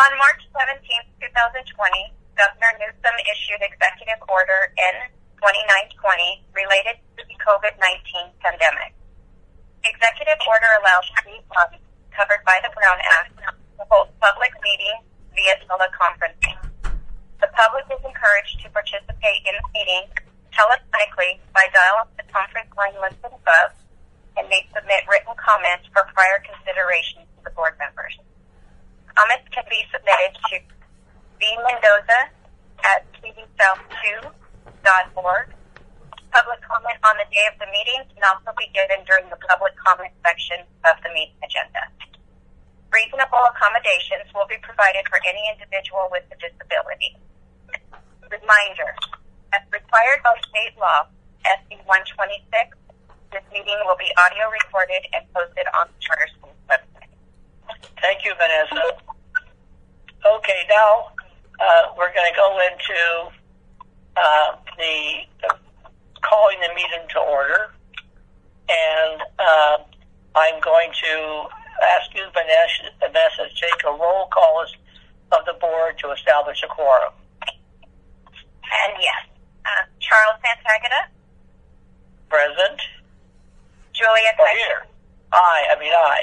On March 17, 2020, Governor Newsom issued Executive Order N-2920 related to the COVID-19 pandemic. Executive Order allows state bodies covered by the Brown Act to hold public meetings via teleconferencing. The public is encouraged to participate in the meeting telephonically by dialing the conference line listed above and may submit written comments for prior consideration to the board members. Comments can be submitted to vmendoza@tvsouth2.org. Public comment on the day of the meeting can also be given during the public comment section of the meeting agenda. Reasonable accommodations will be provided for any individual with a disability. Reminder, as required by state law, SB 126, this meeting will be audio recorded and posted on the Charter School's website. Thank you, Vanessa. Okay, now we're going to go into the calling the meeting to order, and I'm going to ask you, Vanessa, to take a roll call of the board to establish a quorum. And yes, Charles Santagata. Present. Julia Kaiser. Here. I.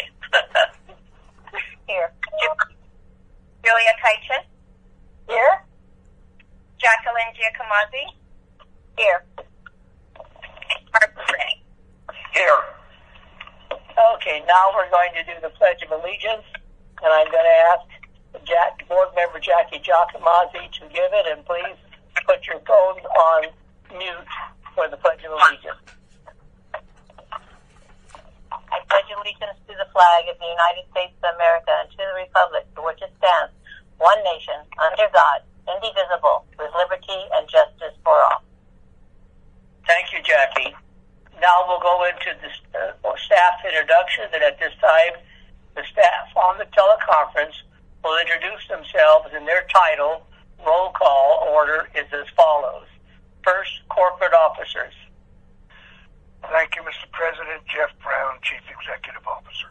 Here. Julia Kaitis. Here. Jacqueline Giacomazzi. Here. Martin Ray. Here. Okay, now we're going to do the Pledge of Allegiance, and I'm going to ask Board Member Jackie Giacomazzi to give it, and please put your phones on mute for the Pledge of Allegiance. I pledge allegiance to the flag of the United States of America and to the republic for which it stands, one nation, under God, indivisible, with liberty and justice for all. Thank you, Jackie. Now we'll go into the staff introduction, and at this time, the staff on the teleconference will introduce themselves and their title. Roll call order is as follows. First, corporate officers. Thank you, Mr. President. Jeff Brown, Chief Executive Officer.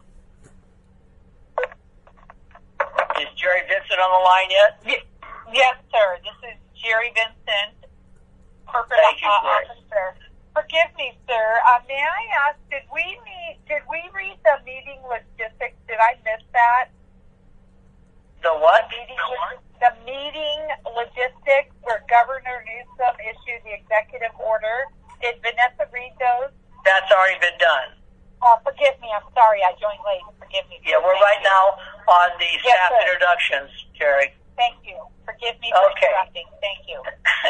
Is Jerry Vincent on the line yet? Yes, sir. This is Jerry Vincent, corporate officer. Forgive me, sir. May I ask, did we read the meeting logistics? Did I miss that? The what? The meeting logistics where Governor Newsom issued the executive order. Did Vanessa read those? That's already been done. Forgive me. I'm sorry. I joined late. Forgive me. Yeah, we're right now on the staff introductions, Jerry. Thank you. Forgive me for interrupting. Thank you.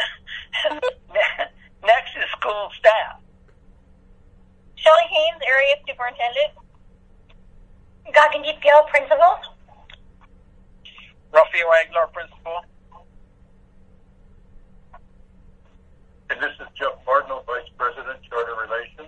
Next is school staff. Shelley Haynes, Area Superintendent. Gagandeep Gill, Principal. Rafael Aguilar, Principal. And this is Jeff Martineau, Vice President, Charter Relations.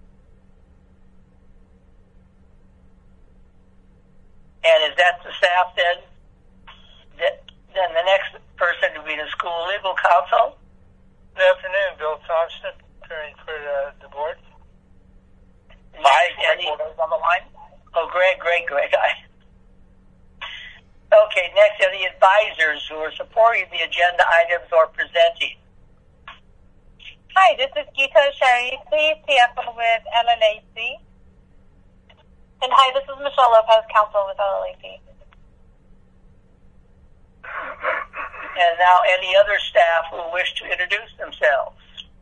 And is that the staff then? Then the next person to be the school legal counsel. Good afternoon, Bill Thompson, attorney for the board. Mike, on the line? Oh, Greg. Okay, next are the advisors who are supporting the agenda items or presenting. Hi, this is Geeta Sharifi, CFO with LLAC. And hi, this is Michelle Lopez, counsel with LLAC. And now any other staff who wish to introduce themselves.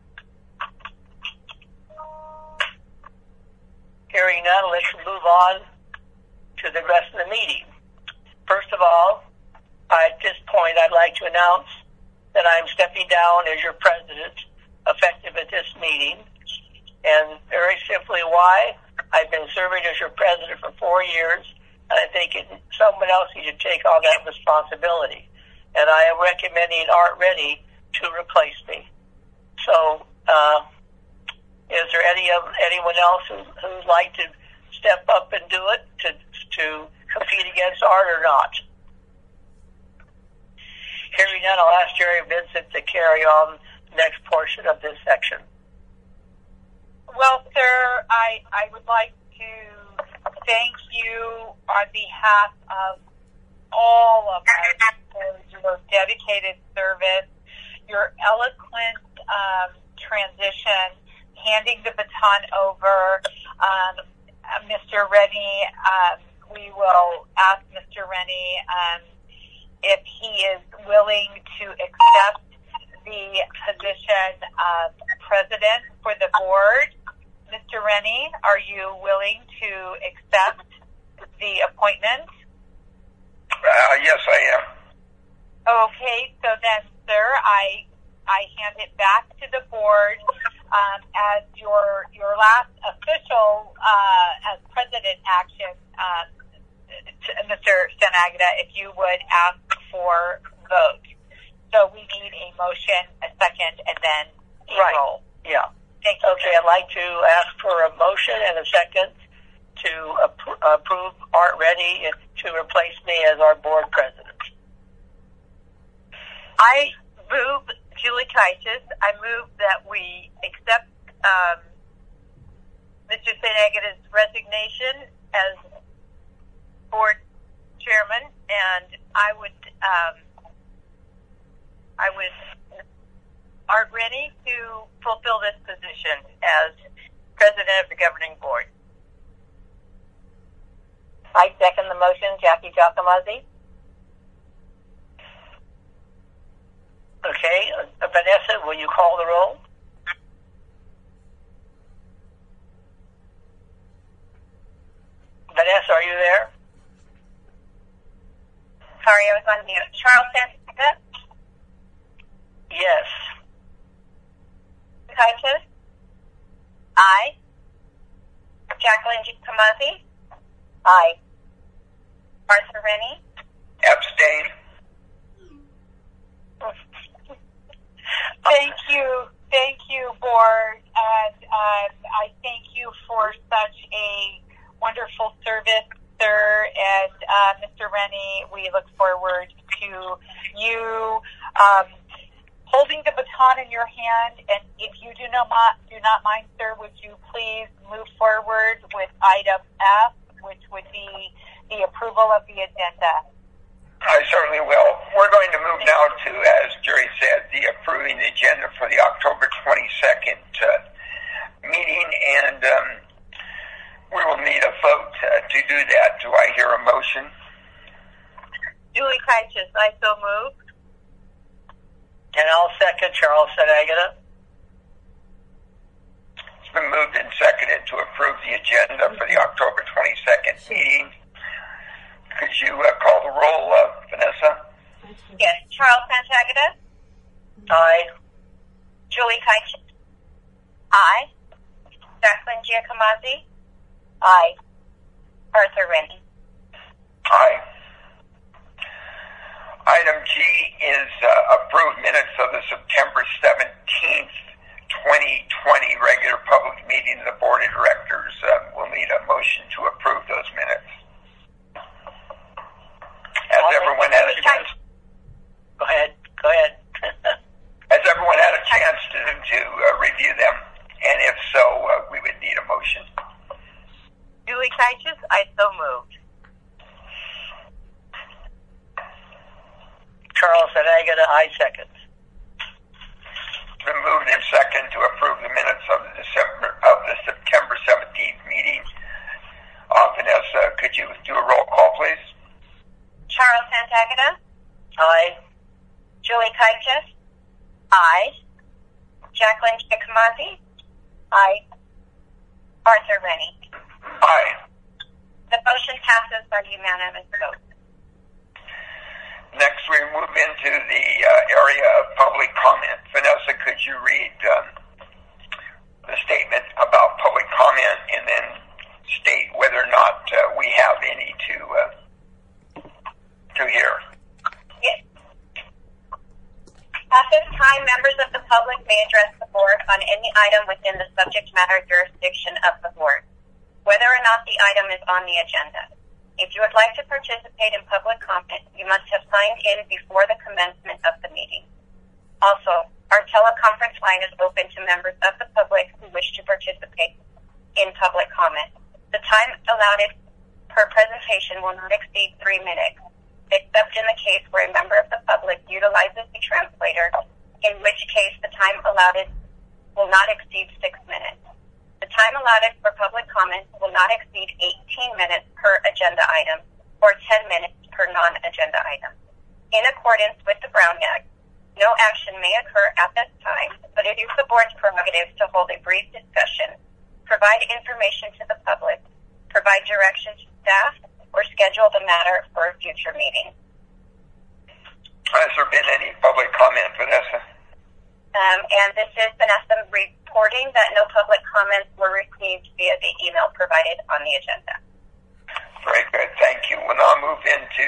Hearing none, let's move on to the rest of the meeting. First of all, at this point, I'd like to announce that I'm stepping down as your president, effective at this meeting. And very simply why? I've been serving as your president for 4 years, and I think someone else needs to take on that responsibility. And I am recommending Art Reddy to replace me. So, is there anyone else who'd like to step up and do it to compete against Art or not? Hearing none, I'll ask Jerry Vincent to carry on the next portion of this section. Well, sir, I would like to thank you on behalf of all of us for your dedicated service, your eloquent transition, handing the baton over. Mr. Rennie, we will ask Mr. Rennie if he is willing to accept the position of president for the board. Mr. Rennie, are you willing to accept the appointment? Yes, I am. Okay, so then, sir, I hand it back to the board as your last official as president action, Mr. Stenagata, if you would ask for vote. So we need a motion, a second, and then a roll. Yeah. Thank you. Okay, I'd like to ask for a motion and a second to approve Art Rennie to replace me as our board president. I move, Julie Kaitis, I move that we accept Mr. Stenagata's resignation as board chairman, and I would Art Rennie to fulfill this position as president of the governing board. I second the motion, Jackie Giacomazzi. Okay, Vanessa, will you call the roll? Vanessa, are you there? Sorry, I was on mute. Charles Stenagata? Yes. Kaitis? Aye. Jacqueline Giacomazzi? Aye. Arthur Rennie? Abstain. Thank you, board, and I thank you for such a wonderful service, sir, and Mr. Rennie, we look forward to you holding the baton in your hand, and if you do not mind, sir, would you please move forward with item F, which would be the approval of the agenda. I certainly will. We're going to move now to, as Jerry said, the approving the agenda for the October 22nd meeting, and we will need a vote to do that. Do I hear a motion? Julie Kaitis, I so move. And I'll second Charles Stenagata. It's been moved and seconded to approve the agenda for the October 22nd meeting. Could you call the roll, Vanessa? Yes. Charles Stenagata? Aye. Julie Kaitis? Aye. Jacqueline Giacomazzi? Aye. Arthur Rennie? Aye. Item G is approved minutes of the September 17th, 2020 regular public meeting of the Board of Directors. We'll need a motion to approve those minutes. Has everyone had a chance? Go ahead. Has everyone had a chance to review them? And if so, we would need a motion. Julie Kaitis, I so moved. Charles Stenagata, I second. It's been moved in second to approve the minutes of the September 17th meeting. Vanessa, could you do a roll call, please? Charles Stenagata? Aye. Julie Kaitis? Aye. Jacqueline Giacomazzi? Aye. Arthur Rennie? Aye. The motion passes by unanimous vote. Next, we move into the area of public comment. Vanessa, could you read the statement about public comment and then state whether or not we have any to hear? Yes. At this time, members of the public may address the board on any item within the subject matter jurisdiction of the board, whether or not the item is on the agenda. If you would like to participate in public comment, you must have signed in before the commencement of the meeting. Also, our teleconference line is open to members of the public who wish to participate in public comment. The time allotted per presentation will not exceed 3 minutes. except in the case where a member of the public utilizes a translator, in which case the time allotted will not exceed 6 minutes. The time allotted for public comment will not exceed 18 minutes per agenda item or 10 minutes per non-agenda item. In accordance with the Brown Act, no action may occur at this time, but it is the board's prerogative to hold a brief discussion, provide information to the public, provide direction to staff, or schedule the matter for a future meeting. Has there been any public comment, Vanessa? And this is Vanessa reporting that no public comments were received via the email provided on the agenda. Very good. Thank you. We'll now move into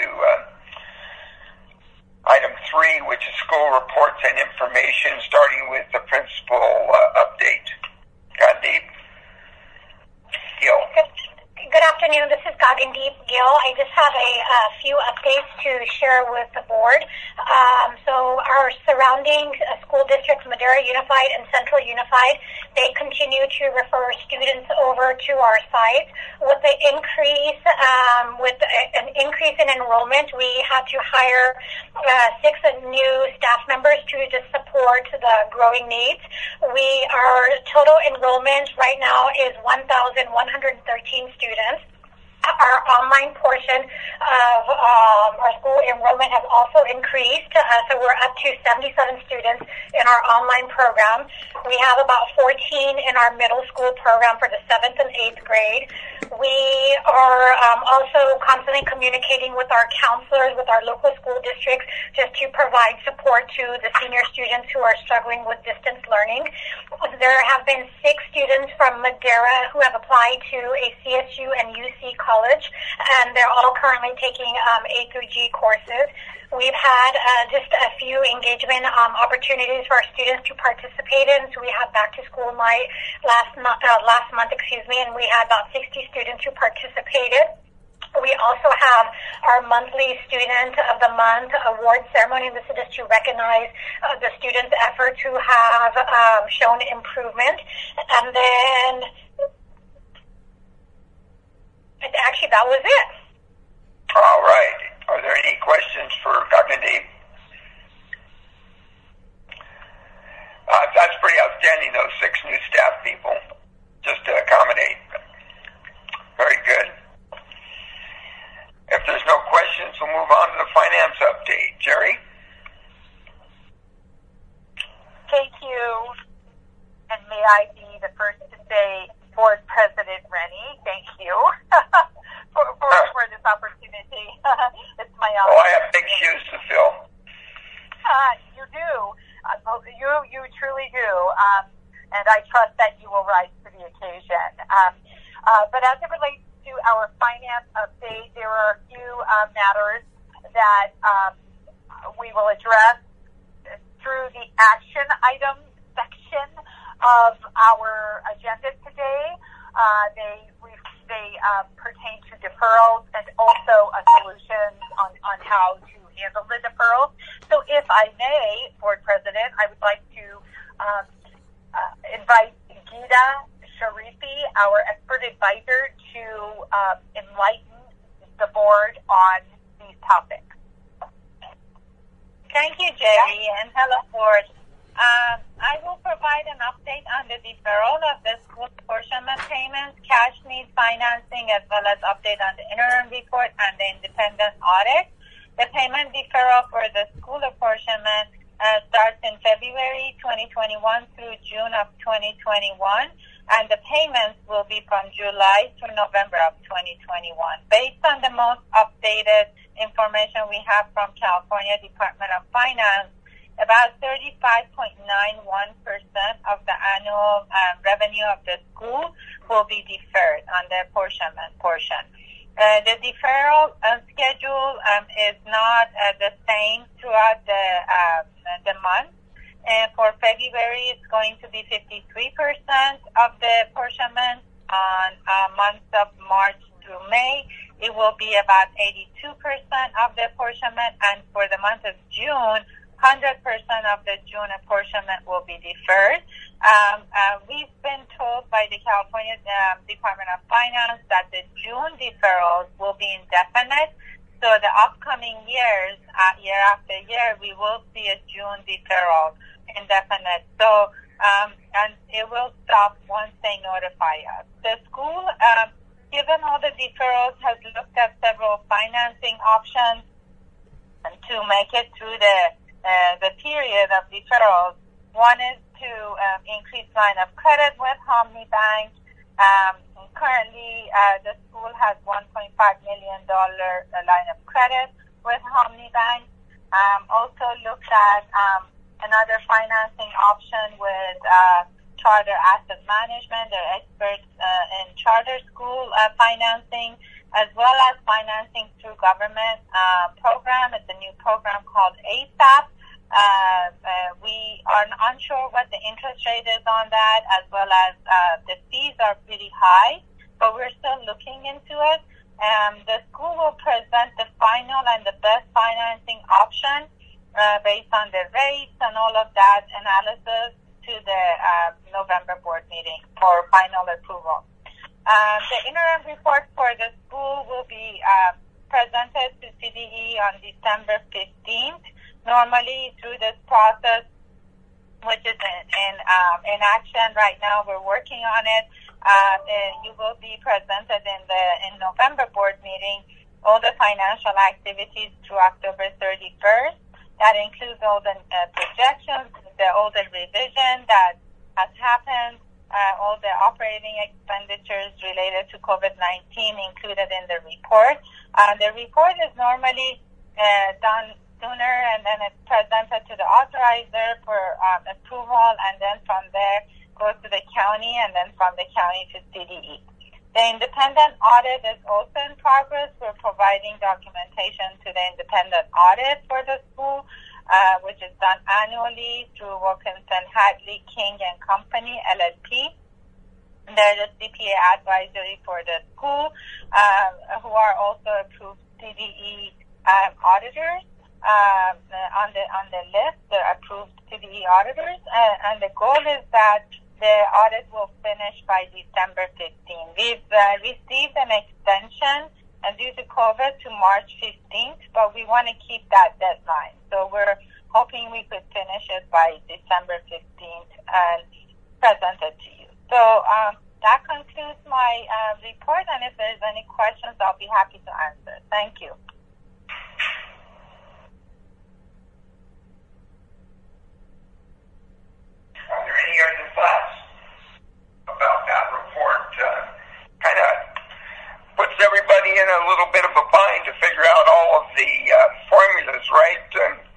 item 3, which is school reports and information, starting with the principal update. Gagandeep Gill. Good afternoon. This is Gagandeep Gill. I just have a few updates to share with the board. So our surrounding school districts, Madera Unified and Central Unified, they continue to refer students over to our site. With the increase, with an increase in enrollment, we had to hire 6 new staff members to just support the growing needs. Our total enrollment right now is 1,113 students. Our online portion of our school enrollment has also increased, so we're up to 77 students in our online program. We have about 14 in our middle school program for the 7th and 8th grade. We are also constantly communicating with our counselors, with our local school districts, just to provide support to the senior students who are struggling with distance learning. There have been 6 students from Madera who have applied to a CSU and UC college, and they're all currently taking A through G courses. We've had just a few engagement opportunities for our students to participate in. So we had back to school night last month, and we had about 60 students who participated. We also have our monthly Student of the Month award ceremony. This is just to recognize the students' efforts who have shown improvement. And then, actually, that was it. All right. Are there any questions for Gagandeep? That's pretty outstanding, those 6 new staff people, just to accommodate. Very good. If there's no questions, we'll move on to the finance update. Jerry? Thank you. And may I be the first to say, Board President Rennie, thank you for this opportunity. It's my honor. Oh, I have big shoes to fill. You do. You truly do. And I trust that you will rise to the occasion. But as it relates to our finance update, there are a few matters that we will address through the action item section of our agenda today. They pertain to deferrals and also a solution on how to handle the deferrals. So if I may, Board President, I would like to invite Geeta Sharifi, our expert advisor, to enlighten the board on these topics. Thank you, Jerry, and hello, board. I will provide an update on the deferral of the school apportionment payments, cash needs financing, as well as update on the interim report and the independent audit. The payment deferral for the school apportionment starts in February 2021 through June of 2021, and the payments will be from July through November of 2021. Based on the most updated information we have from California Department of Finance, about 35.91% of the annual revenue of the school will be deferred on the apportionment portion. The deferral schedule is not the same throughout the month. And for February, it's going to be 53% of the apportionment. On months of March through May, it will be about 82% of the apportionment. And for the month of June, 100% of the June apportionment will be deferred. We've been told by the California Department of Finance that the June deferrals will be indefinite So the upcoming years, year after year, we will see a June deferral, indefinite. So, and it will stop once they notify us. The school, given all the deferrals, has looked at several financing options to make it through the period of deferrals. One is to increase line of credit with Homni Bank. Currently, the school has $1.5 million line of credit with Homni Bank. Also looked at another financing option with Charter Asset Management. They're experts in charter school financing, as well as financing through government program. It's a new program called ASAP. We are unsure what the interest rate is on that, as well as the fees are pretty high, but we're still looking into it. The school will present the final and the best financing option based on the rates and all of that analysis to the November board meeting for final approval. The interim report for the school will be presented to CDE on December 15th. Normally, through this process, which is in action right now, we're working on it. You will be presented in November board meeting all the financial activities through October 31st. That includes all the projections, all the revision that has happened, all the operating expenditures related to COVID-19 included in the report. The report is normally done sooner, and then it's presented to the authorizer for approval, and then from there goes to the county, and then from the county to CDE. The independent audit is also in progress. We're providing documentation to the independent audit for the school, which is done annually through Wilkinson, Hadley, King & Company, LLP. They're the CPA advisory for the school, who are also approved CDE auditors. On the list, the approved CDE auditors, and the goal is that the audit will finish by December 15th. We've received an extension due to COVID to March 15th, but we want to keep that deadline. So we're hoping we could finish it by December 15th and present it to you. So that concludes my report, and if there's any questions, I'll be happy to answer. Thank you. Are there any other thoughts about that report? Kind of puts everybody in a little bit of a bind to figure out all of the formulas, right?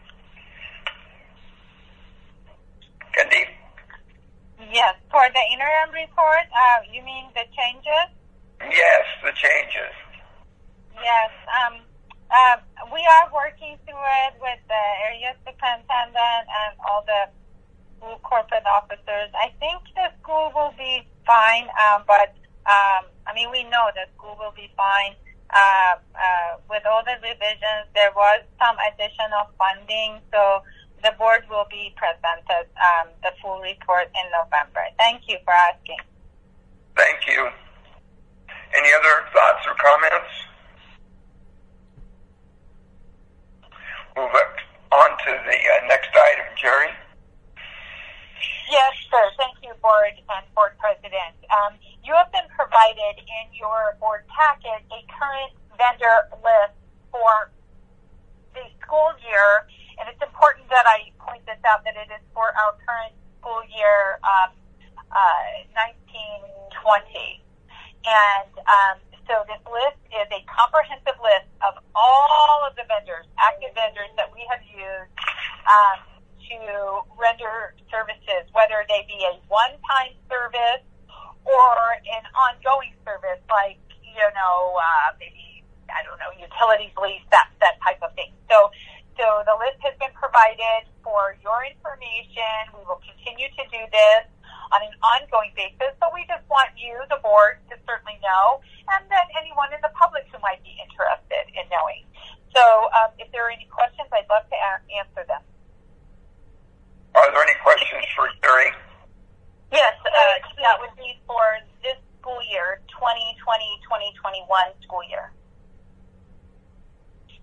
Gandhi? Yes, for the interim report, you mean the changes? Yes, the changes. Yes, we are working through it with the area superintendent and all the school corporate officers. I think the school will be fine, but I mean, we know the school will be fine. With all the revisions, there was some additional funding, so the board will be presented the full report in November. Thank you for asking. Thank you. Any other thoughts or comments? Move on to the next item, Jerry. Yes, sir. Thank you, Board and Board President. You have been provided in your board packet a current vendor list for the school year, and it's important that I point this out that it is for our current school year 1920. And so this list is a comprehensive list of all of the vendors, active vendors that we have used to render services, whether they be a one-time service or an ongoing service, like, maybe, utilities lease, that type of thing. So the list has been provided for your information. We will continue to do this on an ongoing basis, but we just want you, the board, to certainly know, and then anyone in the public who might be interested in knowing. So if there are any questions, I'd love to answer them. Are there any questions for Jerry? Yes, that would be for this school year, 2020-2021 school year.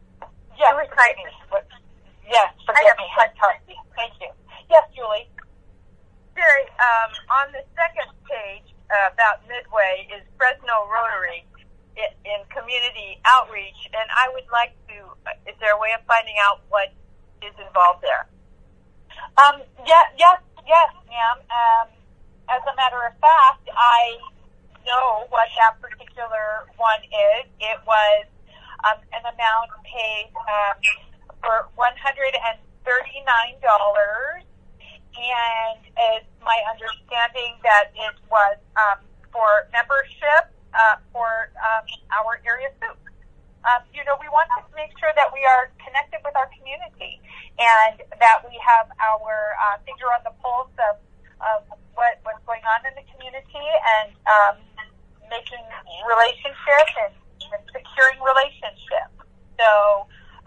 me. Yes, forgive me. I'm tardy. Thank you. Yes, Julie. Jerry, on the second page, about midway, is Fresno Rotary in community outreach, and I would like to, is there a way of finding out what is involved there? Yes, ma'am. As a matter of fact, I know what that particular one is. It was an amount paid for $139, and it's my understanding that it was for membership for our area soup. We want to make sure that we are connected with our community and that we have our finger on the pulse of what's going on in the community and making relationships and securing relationships. So,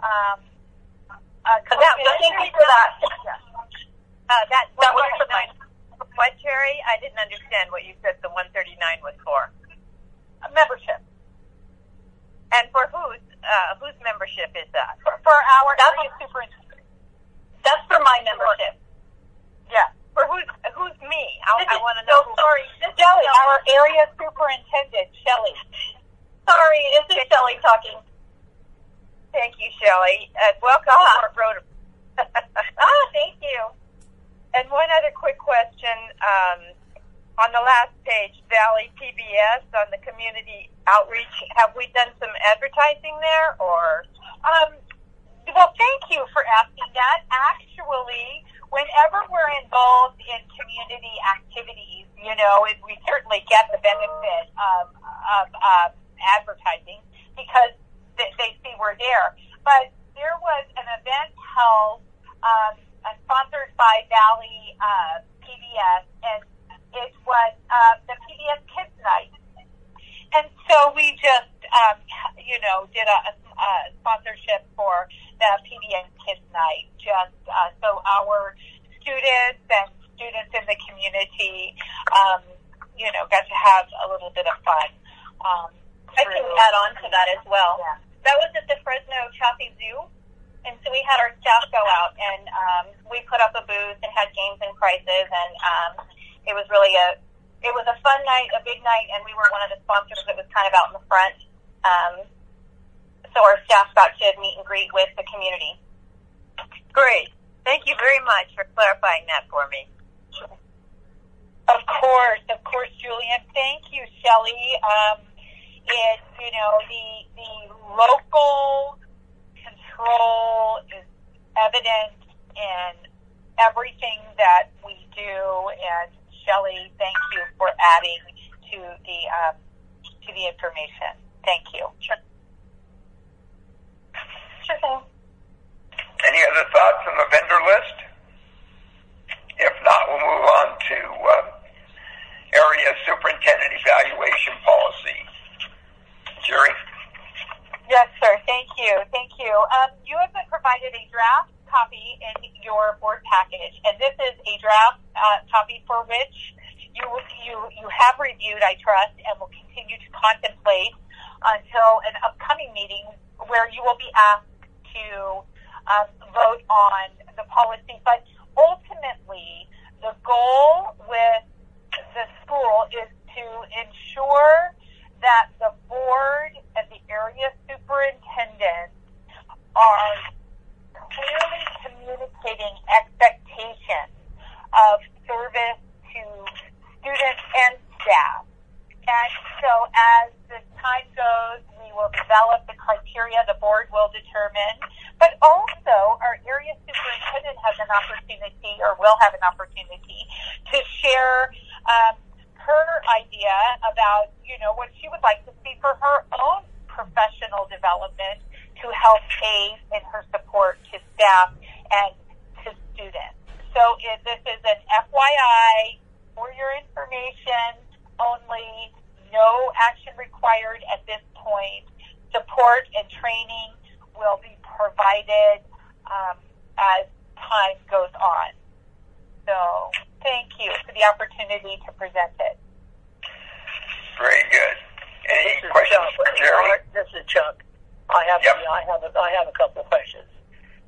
thank you for that. That was for mine. What, Terry? I didn't understand what you said the 139 was for. Membership. And for whose membership is that? For our area superintendent. That's for my membership. Yeah. For who's me? I want to know. Sorry, Shelley, our area superintendent, Shelley. Sorry, this is Shelley talking. Thank you, Shelley. Welcome to Fort Rotary. Thank you. And one other quick question. On the last page, Valley PBS on the community outreach, have we done some advertising there, or? Well, thank you for asking that. Actually, whenever we're involved in community activities, we certainly get the benefit of advertising because they see we're there. But there was an event held sponsored by Valley PBS, and it was the PBS Kids Night. And so we just, did a sponsorship for the PBS Kids Night, just so our students and students in the community, got to have a little bit of fun. I can add on to that as well. Yeah. That was at the Fresno Chaffee Zoo, and so we had our staff go out, and we put up a booth and had games and prizes, and it was really a fun night, a big night, and we were one of the sponsors that was kind of out in the front. So our staff got to meet and greet with the community. Great. Thank you very much for clarifying that for me. Of course, Julian. Thank you, Shelley. The local control is evident in everything that we do, and Shelley, thank you for adding to the information. Thank you. Sure thing. Any other thoughts on the vendor list? If not, we'll move on to area superintendent evaluation policy. Jerry? Yes, sir. Thank you. You have been provided a draft copy in your board package, and this is a draft copy for which you have reviewed, I trust, and will continue to contemplate until an upcoming meeting where you will be asked to vote on the policy. But ultimately, the goal with the school is to ensure that the board and the area superintendent are clearly communicating expectations of service to students and staff. And so as this time goes, we will develop the criteria the board will determine. But also, our area superintendent has an opportunity, or will have an opportunity, to share her idea about, what she would like to see for her own professional development to help aid in her support to staff and to students. So this is an FYI, for your information only, no action required at this point. Support and training will be provided as time goes on. So thank you for the opportunity to present it. Very good. Any questions for Jerry? This is Chuck. I have a couple of questions.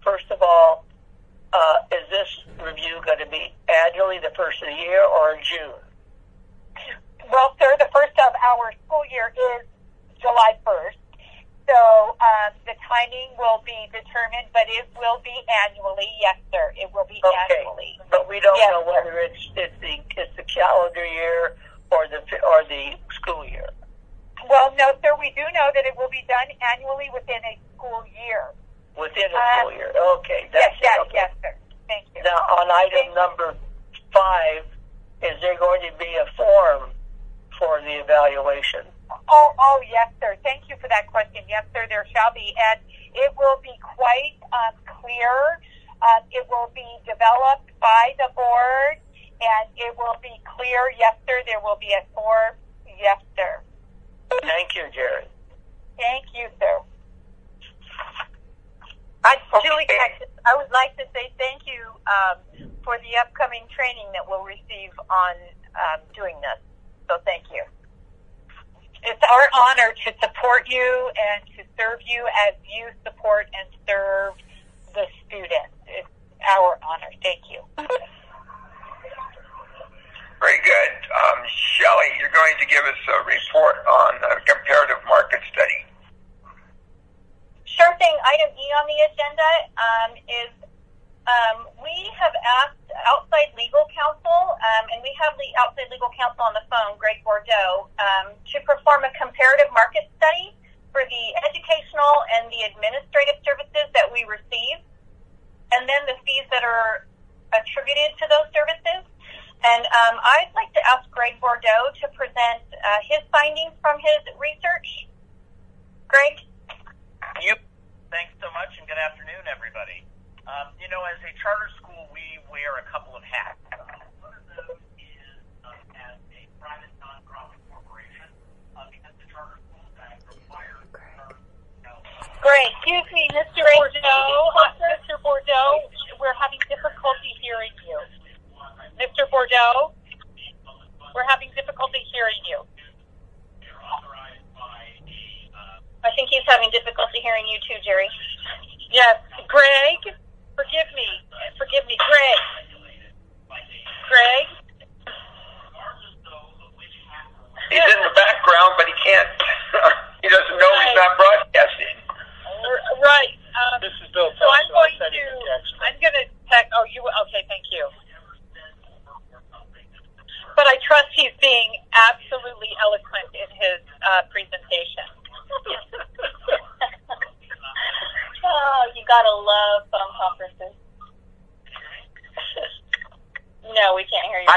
First of all, is this review going to be annually, the first of the year, or in June? Well, sir, the first of our school year is July 1st. So the timing will be determined, but it will be annually. Yes, sir, it will be annually. But we don't know whether it's the calendar year or the school year. Well, no, sir, we do know that it will be done annually within a school year. Within a school year. Okay. Yes, sir. Thank you. Now, on item number 5, is there going to be a form for the evaluation? Oh, yes, sir. Thank you for that question. Yes, sir, there shall be. And it will be quite clear. It will be developed by the board, and it will be clear. Yes, sir, there will be a form. Yes, sir. Thank you, Jerry. Thank you, sir. Julie, I would like to say thank you for the upcoming training that we'll receive on doing this. So thank you. It's our honor to support you and to serve you as you support and serve the students. It's our honor. Thank you. Very good. Shelley, you're going to give us a report on the comparative market study. Sure thing. Item E on the agenda is we have asked outside legal counsel, and we have the outside legal counsel on the phone, Greg Bordeaux, to perform a comparative market study for the educational and the administrative services that we receive, and then the fees that are attributed to those services. And I'd like to ask Greg Bordeaux to present his findings from his research. Greg? Thanks so much, and good afternoon, everybody. As a charter school, we wear a couple of hats. One of those is as a private nonprofit corporation, because the Charter Schools Act requires. Great. Excuse me, Mr. Bordeaux. Mr. Bordeaux, we're having difficulty hearing you. Mr. Bordeaux, we're having difficulty hearing you. I think he's having difficulty hearing you too, Jerry. Yes. Greg, forgive me, Greg. Greg? He's in the background, but he can't, he doesn't know he's not broadcasting. Right. This is Bill. So I'm going to text, okay, thank you. But I trust he's being absolutely eloquent in his presentation. Oh, you gotta love phone conferences. No, we can't hear you.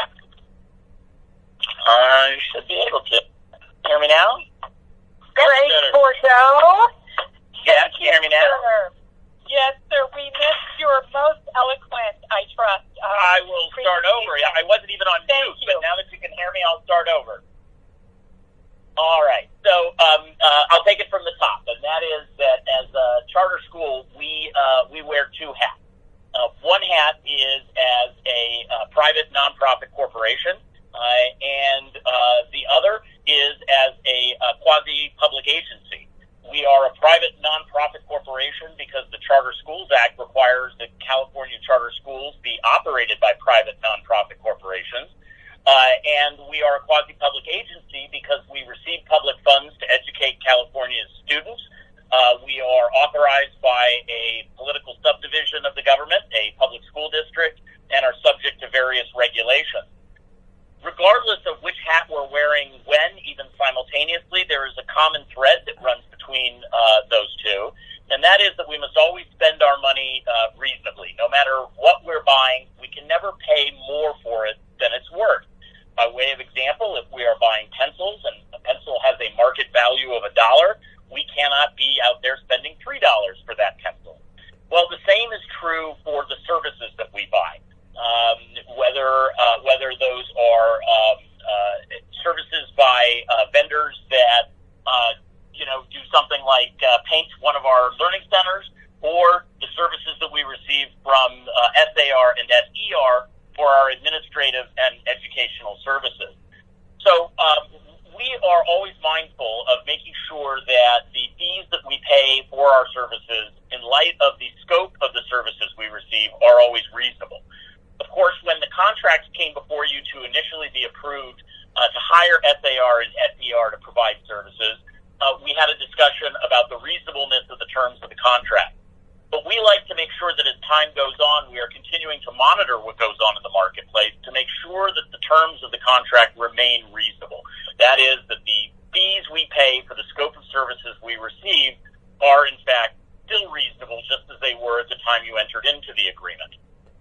I should be able to. Hear me now? Greg Bordeaux? Yeah, can you hear me now? Sir. Yes, sir. We missed your most eloquent, I trust. I will start over. I wasn't even on mute, but now that you can hear me, I'll start over. All right. So I'll take it from the top, and that is that as a charter school, we wear two hats. One hat is as a private nonprofit corporation, and the other is as a quasi-public agency. We are a private nonprofit corporation because the Charter Schools Act requires that California charter schools be operated by private nonprofit corporations. And we are a quasi-public agency because we receive public funds to educate California's students. We are authorized by a political subdivision of the government, a public school district, and are subject to various regulations. Regardless of which hat we're wearing when, even simultaneously, there is a common thread that runs between those two, and that is that we must always spend our money reasonably. No matter what we're buying, we can never pay more for it than it's worth. By way of example, if we are buying pencils and a pencil has a market value of $1, we cannot be out there spending $3 for that pencil. Well, the same is true for the services that we buy. Whether those are services by vendors that do something like paint one of our learning centers, or the services that we receive from SAR and SER for our administrative and educational services. So we are always mindful of making sure that the fees that we pay for our services in light of the scope of the services we receive are always reasonable. Of course, when the contracts came before you to initially be approved to hire SAR and SER to provide services, we had a discussion about the reasonableness of the terms of the contract. But we like to make sure that as time goes on, we are continuing to monitor what goes on in the marketplace to make sure that the terms of the contract remain reasonable. That is, that the fees we pay for the scope of services we receive are, in fact, still reasonable, just as they were at the time you entered into the agreement.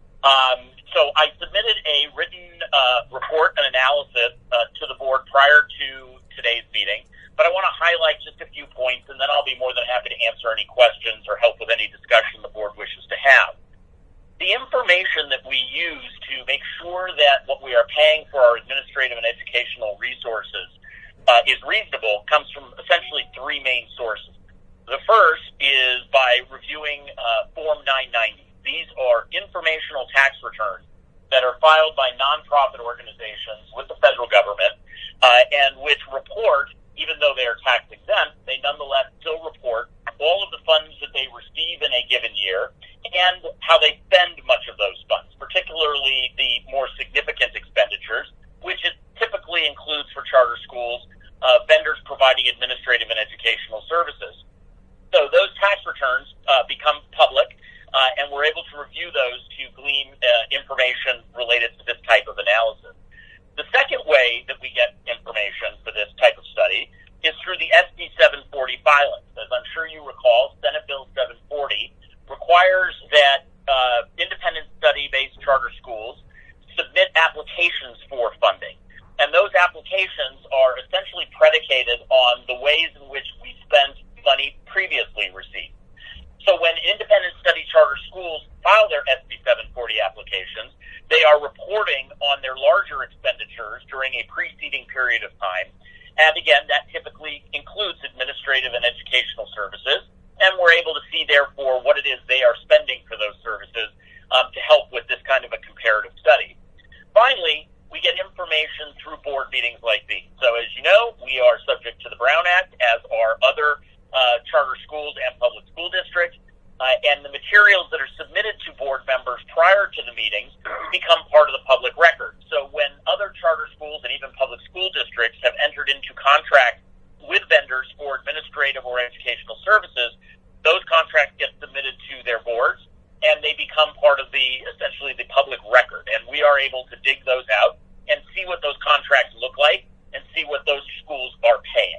So I submitted a written report and analysis to the board prior to today's meeting, but I want to highlight just a few points, and then I'll be more than happy to answer any questions or help with any discussion the board wishes to have. The information that we use to make sure that what we are paying for our administrative and educational resources is reasonable comes from essentially three main sources. The first is by reviewing Form 990. These are informational tax returns that are filed by nonprofit organizations with the federal government and which report, even though they are tax exempt, they nonetheless still report all of the funds that they receive in a given year and how they spend much of those funds, particularly the more significant expenditures, which it typically includes for charter schools, vendors providing administrative and educational services. So those tax returns become public, and we're able to review those to glean information related to this type of analysis. The second way that we get information for this type of study is through the SB 740 filings. As I'm sure you recall, Senate Bill 740 requires that independent study-based charter schools submit applications for funding. And those applications are essentially predicated on the ways in which we spent money previously received. So when independent study charter schools file their SB 740 applications, they are reporting on their larger expenditures during a preceding period of time. And again, that typically includes administrative and educational services. And we're able to see, therefore, what it is they are spending for those services to help with this kind of a comparative study. Finally, we get information through board meetings like these. So as you know, we are subject to the Brown Act, as are other charter schools and public school districts. And the materials that are submitted to board members prior to the meetings become part of the public record. So when other charter schools and even public school districts have entered into contracts with vendors for administrative or educational services, those contracts get submitted to their boards, and they become part of essentially the public record. And we are able to dig those out and see what those contracts look like and see what those schools are paying.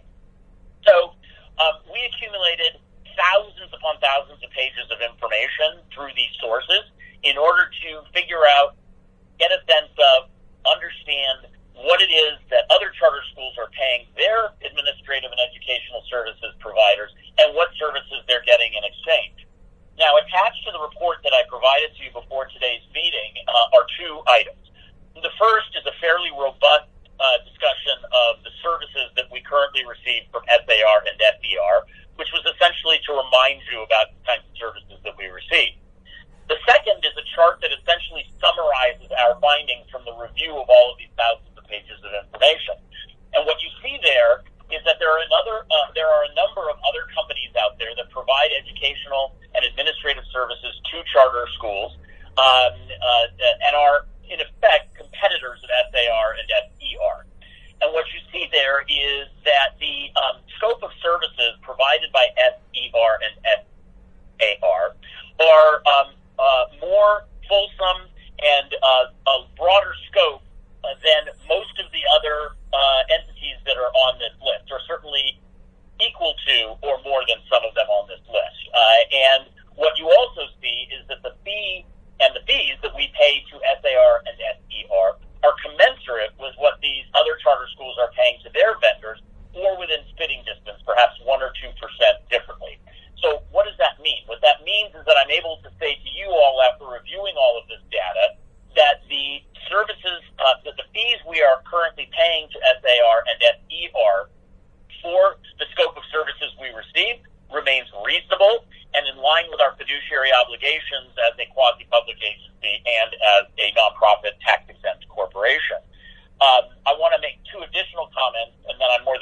So we accumulated thousands upon thousands of pages of information through these sources in order to figure out, get a sense of, understand what it is that other charter schools are paying their administrative and educational services providers and what services they're getting in exchange. Now, attached to the report that I provided to you before today's meeting are two items. The first is a fairly robust discussion of the services that we currently receive from SAR and SER, which was essentially to remind you about the kinds of services that we receive. The second is a chart that essentially summarizes our findings from the review of all of these thousands of pages of information. And what you see there is that there are a number of other companies out there that provide educational and administrative services to charter schools and are, in effect, competitors of SAR and SER. And what you see there is that the scope of services provided by SER and SAR are more fulsome and a broader scope than most of the other entities that are on this list, or certainly equal to or more than some of them on this list. And what you also see is that the fee and the fees that we pay to SAR and SER are commensurate with what these other charter schools are paying to their vendors, or within spitting distance, perhaps 1 or 2% differently. So what does that mean? What that means is that I'm able to say to you all, after reviewing all of this data, that the services, that the fees we are currently paying to SAR and SER for the scope of services we receive remains reasonable and in line with our fiduciary obligations as a quasi-public agency and as a nonprofit tax-exempt corporation. I want to make two additional comments, and then I'm more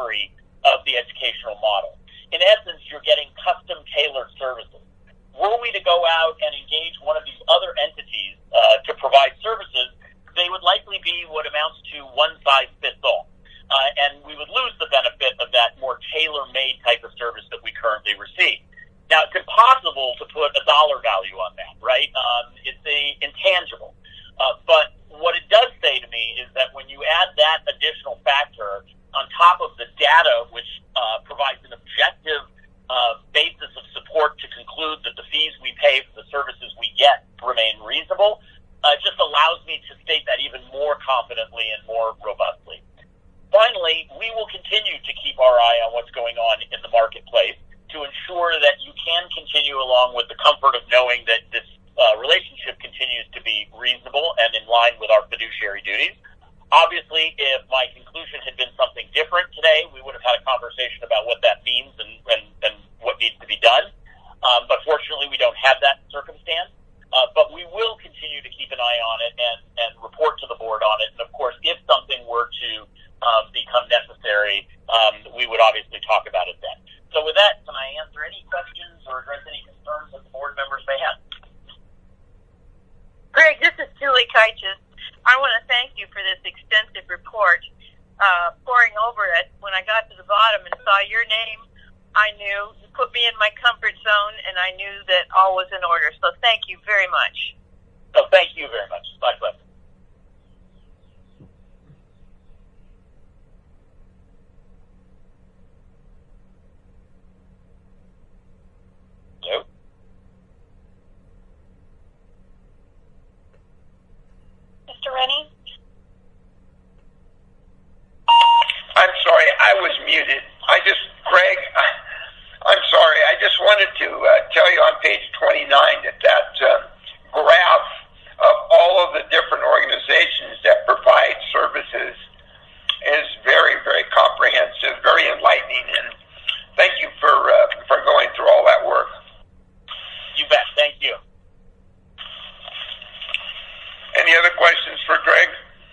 summary of the educational model. In essence, you're getting custom tailored services. Were we to go out and engage one of these other entities to provide services, they would likely be what amounts to one size fits all. And we would lose the benefit of that more tailor-made type of service that we currently receive. Now, it's impossible to put a dollar value on that, right? It's intangible. But what it does say to me is that when you add that additional factor on top of the data, which provides an objective basis of support to conclude that the fees we pay for the services we get remain reasonable, it just allows me to state that even more confidently and more robustly. Finally, we will continue to keep our eye on what's going on in the marketplace to ensure that you can continue along with the comfort of knowing that this relationship continues to be reasonable and in line with our fiduciary duties. Obviously, if my conclusion had been something different today, we would have had a conversation about what that means and what needs to be done. But fortunately, we don't have that circumstance. But we will continue to keep an eye on it and report to the board on it. And of course, if something were to become necessary, we would obviously talk about it then. So with that, can I answer any questions or address any concerns that the board members may have? Greg, this is Julie Kaiches. I want to thank you for this extensive report. Poring over it, when I got to the bottom and saw your name, I knew you put me in my comfort zone, and I knew that all was in order. So thank you very much. So thank you very much. My pleasure. Hello? Mr. Rennie? I'm sorry, I was muted. Greg, I'm sorry. I just wanted to tell you on page 29 that graph of all of the different organizations that provide services is very, very comprehensive, very enlightening, and thank you for going through all that work. You bet. Thank you. Any other questions for Greg?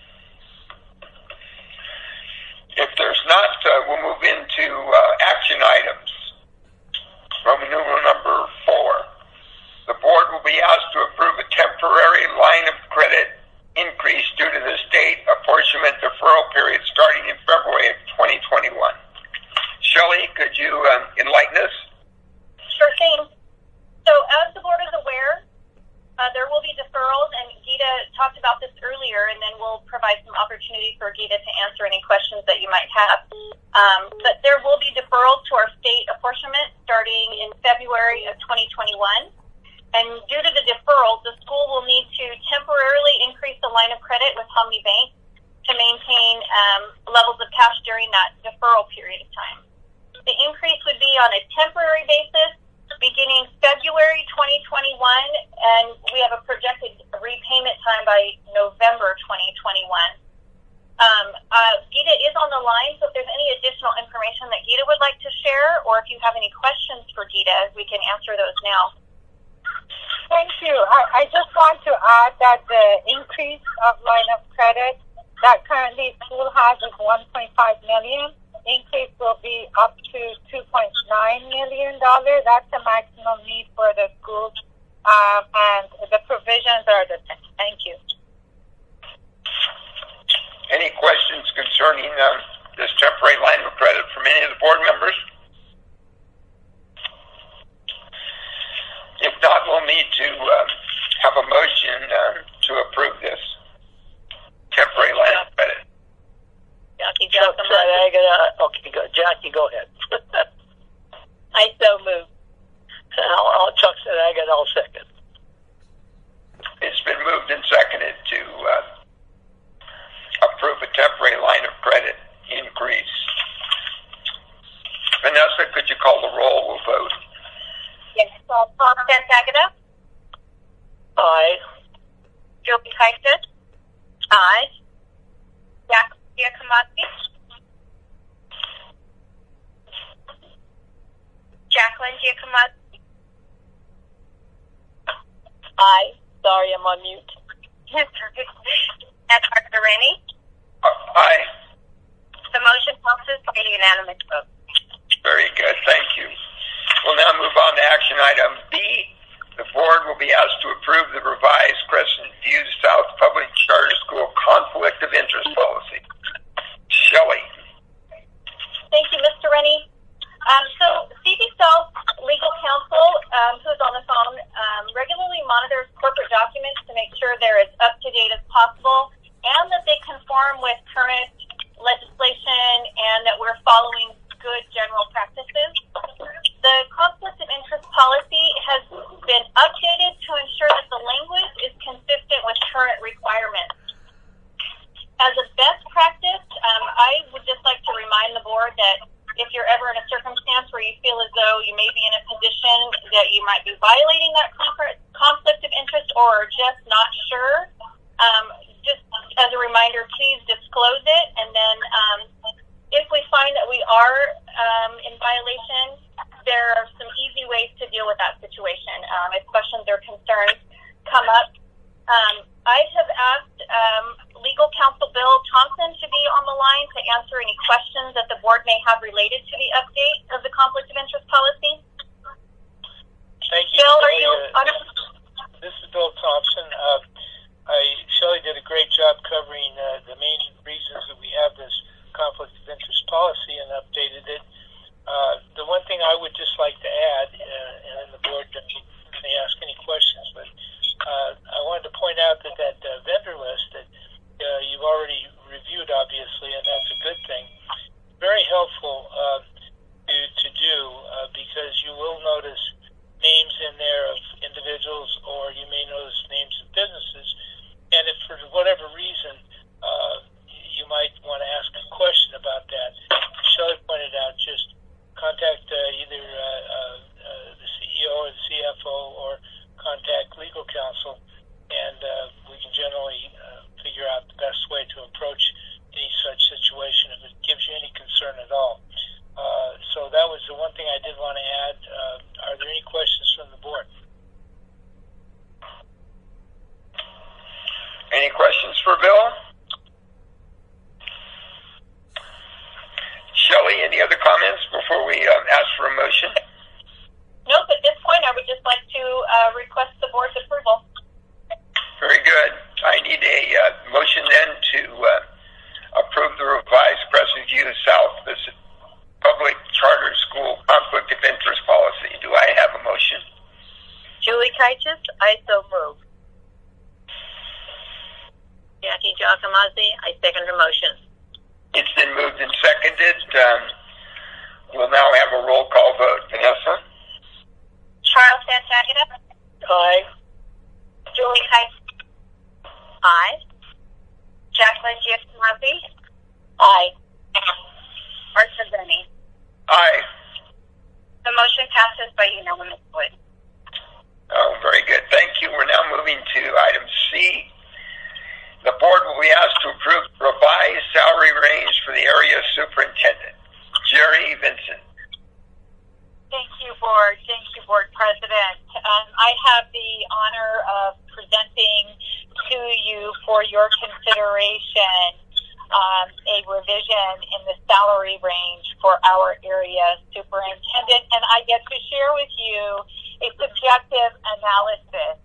If there's not, we'll move into action items. Roman numeral number 4. The board will be asked to approve a temporary line of credit increase due to the state apportionment deferral period starting in February of 2021. Shelley, could you enlighten us? Sure thing. So as the board is aware, there will be deferrals, and Gita talked about this earlier, and then we'll provide some opportunity for Gita to answer any questions that you might have. But there will be deferrals to our state apportionment starting in February of 2021. And due to the deferrals, the school will need to temporarily increase the line of credit with Hanmi Bank to maintain levels of cash during that deferral period of time. The increase would be on a temporary basis beginning February 2021, and we have a projected repayment time by November 2021. Gita is on the line, so if there's any additional information that Gita would like to share, or if you have any questions for Gita, we can answer those now. Thank you. I just want to add that the increase of line of credit that currently school has is $1.5 million. Increase will be up to $2.9 million. That's the maximum need for the schools, and the provisions are the same. Thank you. Any questions concerning this temporary line of credit from any of the board members? If not, we'll need to have a motion to approve this temporary line of credit. Jackie, okay, good. Jackie, go ahead. I so move. Chuck said I got all second. It's been moved and seconded to approve a temporary line of credit increase. Vanessa, could you call the roll? We'll vote. Yes. Paul Santagata? Aye. Joby Kaitis? Aye. Jack Giacomotti? Jacqueline Giacomotti? Aye. Sorry, I'm on mute. And Arthur Rennie? Aye. The motion passes by unanimous vote. Very good. Thank you. We'll now move on to action item B. The board will be asked to approve the revised Crescent View South Public Charter School Conflict of Interest Policy. Shelley. Thank you, Mr. Rennie. So CV South Legal Counsel, who's on the phone, regularly monitors corporate documents to make sure they're as up-to-date as possible and that they conform with current legislation and that we're following good general practices. The conflict of interest policy has been updated to ensure that the language is consistent with current requirements. As a best practice, I would just like to remind the board that if you're ever in a circumstance where you feel as though you may be in a position that you might be violating that conflict of interest or just not sure, just as a reminder, please disclose it. And then if we find that we are in violation, there are some easy ways to deal with that situation if questions or concerns come up. I have asked legal counsel Bill Thompson to be on the line to answer any questions that the board may have related to the update of the conflict of interest policy. Thank you. Bill, are you on? This is Bill Thompson. Shelley did a great job covering the main reasons that we have this conflict of interest policy and updated it. The one thing I would just like to add, and then the board may ask any questions, but I wanted to point out that vendor list that you've already reviewed, obviously, and that's a good thing. Very helpful to do because you will notice names in there of individuals, or you may notice names of businesses. And if for whatever reason you might want to ask a question about that, Shelley pointed out, just contact either the CEO or the CFO or contact legal counsel, and we can generally figure out the best way to approach any such situation if it gives you any concern at all. So that was the one thing I did want to add. Are there any questions from the board? Any questions for Bill? Shelley, any other comments before we ask for a motion? Nope, at this point I would just like to request the board's approval. Very good. I need a motion then to approve the revised Crescent View South Public Charter School Conflict of Interest Policy. Do I have a motion? Julie Kaitis, I so move. Jackie Giacomazzi, I second the motion. It's been moved and seconded. We'll now have a roll call vote. Vanessa? Charles Santagata? Aye. Julie Kaitis? Aye. Jacqueline Giacomazzi? Aye. Art Zeni? Aye. The motion passes by unanimous vote. Oh, very good. Thank you. We're now moving to item C. The board will be asked to approve revised salary range for the area superintendent. Jerry Vincent. Thank you, Board. Thank you, Board President. I have the honor of presenting to you for your consideration a revision in the salary range for our area superintendent, and I get to share with you a subjective analysis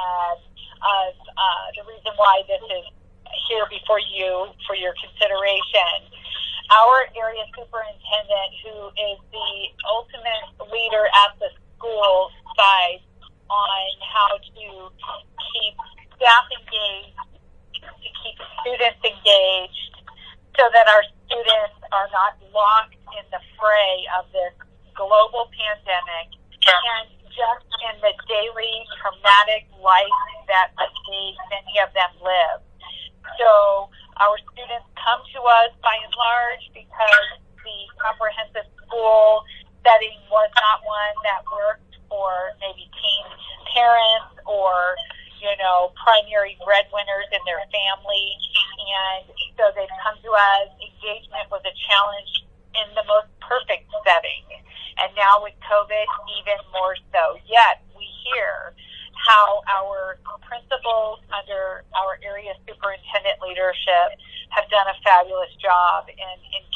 of the reason why this is here before you for your consideration. Our area superintendent, who is the ultimate leader at the school side on how to keep staff engaged, to keep students engaged, so that our students are not locked in the fray of this global pandemic and just in the daily traumatic life that many of them live. So our students come to us by and large because the comprehensive school setting was not one that worked for maybe teen parents or, primary breadwinners in their family. And so they've come to us. Engagement was a challenge in the most perfect setting. And now with COVID, even more so. Yet we hear how our principals under our area superintendent leadership have done a fabulous job in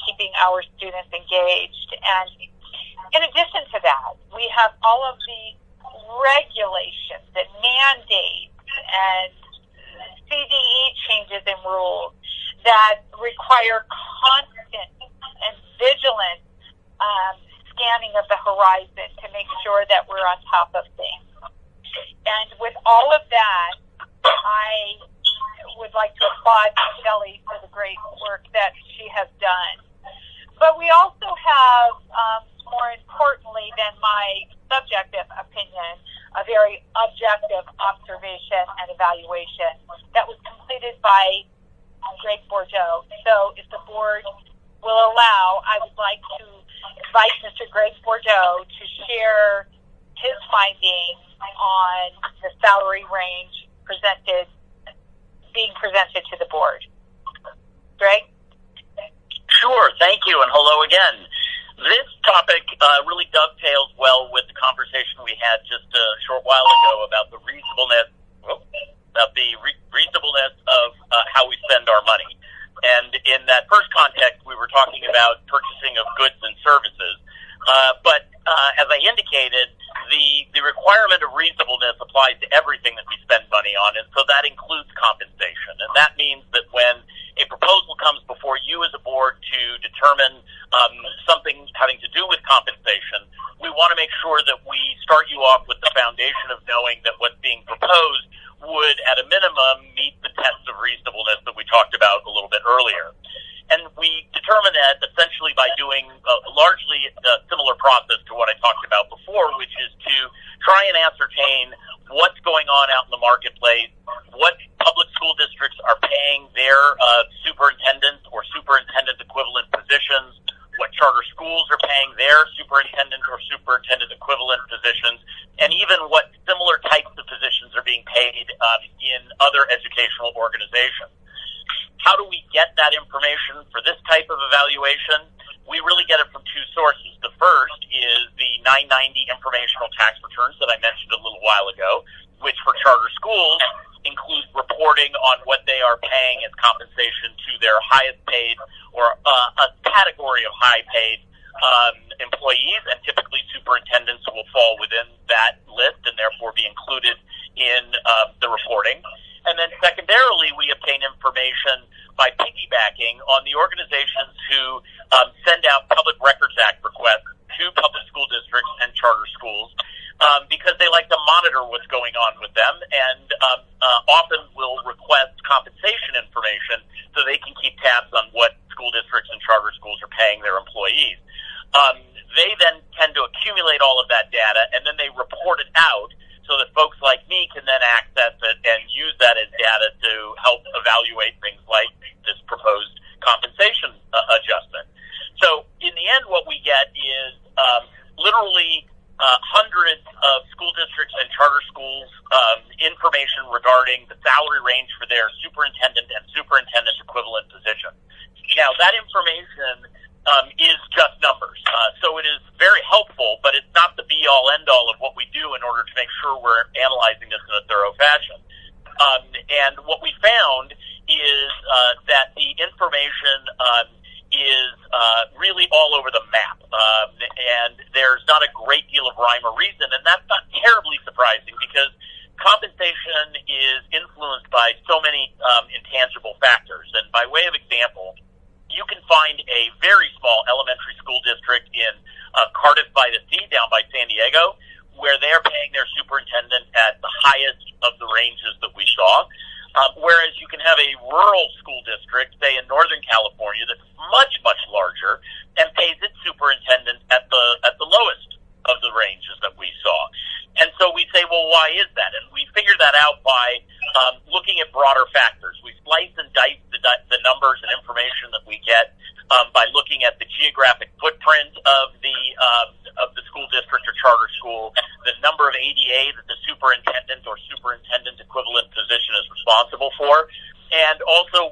keeping our students engaged. And in addition to that, we have all of the regulations and mandates and CDE changes and rules that require constant and vigilant scanning of the horizon to make sure that we're on top of things. And with all of that, I would like to applaud Shelley for the great work that she has done. But we also have, more importantly than my subjective opinion, a very objective observation and evaluation that was completed by Greg Bourgeau. So if the board will allow, I would like to invite Mr. Greg Bourgeau to share his findings on the salary range being presented to the board. Greg? Sure, thank you, and hello again. This topic really dovetails well with the conversation we had just a short while ago about the reasonableness of how we spend our money. And in that first context, we were talking about purchasing of goods and services. But as I indicated, the requirement of reasonableness applies to everything that we spend money on, and so that includes compensation. And that means that when a proposal comes before you as a board to determine something having to do with compensation, we want to make sure that we start you off with the foundation of knowing that what's being proposed would, at a minimum, meet the test of reasonableness that we talked about a little bit earlier. And we determine that essentially by doing largely a similar process to what I talked about before, which is to try and ascertain what's going on out in the marketplace, what public school districts are paying their superintendent or superintendent equivalent positions, what charter schools are paying their superintendent or superintendent equivalent positions, and even what similar types of positions are being paid in other educational organizations. How do we get that information for this type of evaluation? We really get it from two sources. The first is the 990 informational tax returns that I mentioned a little while ago, which for charter schools include reporting on what they are paying as compensation to their highest paid or a category of high paid employees, and typically superintendents will fall within that list and therefore be included in the reporting. And then secondarily, we obtain information by piggybacking on the organizations who send out Public Records Act requests to public school districts and charter schools because they like to monitor what's going on with them and often will request compensation information so they can keep tabs on what school districts and charter schools are paying their employees. They then tend to accumulate all of that data and then they report it out so that folks like me can then access it and use that as data to help evaluate things like this proposed compensation adjustment. So in the end, what we get is literally hundreds of school districts and charter schools information regarding the salary range for their superintendent and superintendent equivalent position. Now, that information is just numbers. So it is very helpful, but it's not the be-all, end-all of what we do in order to make sure we're analyzing this in a thorough fashion. And what we found is that the information is really all over the map. And there's not a great deal of rhyme or reason, and that's not terribly surprising because compensation is influenced by so many intangible factors. And by way of example, you can find a very small elementary school district in Cardiff by the Sea down by San Diego where they're paying their superintendent at the highest of the ranges that we saw. Whereas you can have a rural school district, say in Northern California, that's much, much larger and pays its superintendent at the lowest of the ranges that we saw. And so we say, well, why is that? And we figure that out by looking at broader factors. We slice and dice the numbers and information that we get by looking at the geographic footprint of the school district or charter school, the number of ADA that the superintendent or superintendent equivalent position is responsible for, and also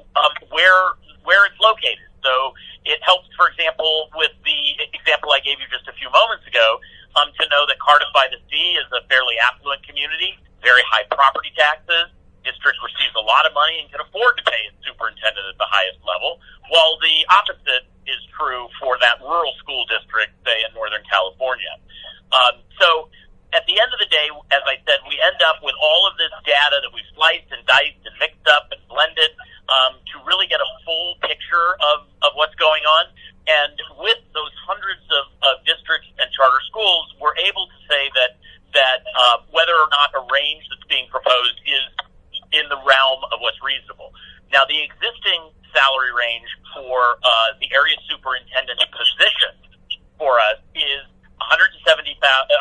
where it's located. So it helps, for example, with the example I gave you just a few moments ago, to know that Cardiff by the Sea is a fairly affluent community, very high property taxes. District receives a lot of money and can afford to pay its superintendent at the highest level, while the opposite is true for that rural school district, say, in Northern California. So at the end of the day, as I said, we end up with all of this data that we've sliced and diced and mixed up and blended to really get a full picture of what's going on. And with those hundreds of districts and charter schools, we're able to say that whether or not a range that's being proposed is in the realm of what's reasonable. Now, the existing salary range for the area superintendent position for us is $157,500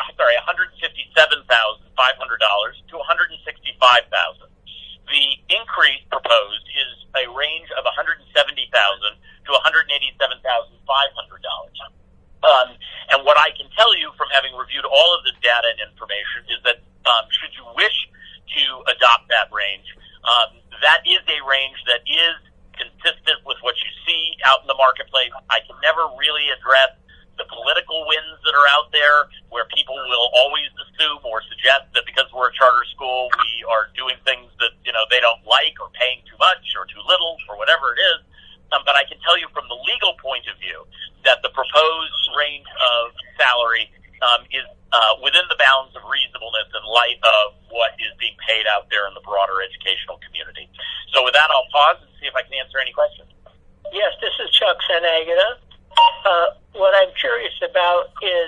to $165,000. The increase proposed is a range of $170,000 to $187,500. And what I can tell you from having reviewed all of this data and information is that should you wish to adopt that range, that is a range that is consistent with what you see out in the marketplace. I can never really address the political winds that are out there where people will always assume or suggest that because we're a charter school, we are doing things that, they don't like or paying too much or too little or whatever it is. But I can tell you from the legal point of view that the proposed range of salary is within the bounds of reasonableness in light of what is being paid out there in the broader educational community. So with that, I'll pause and see if I can answer any questions. Yes, this is Chuck Sanagata. What I'm curious about is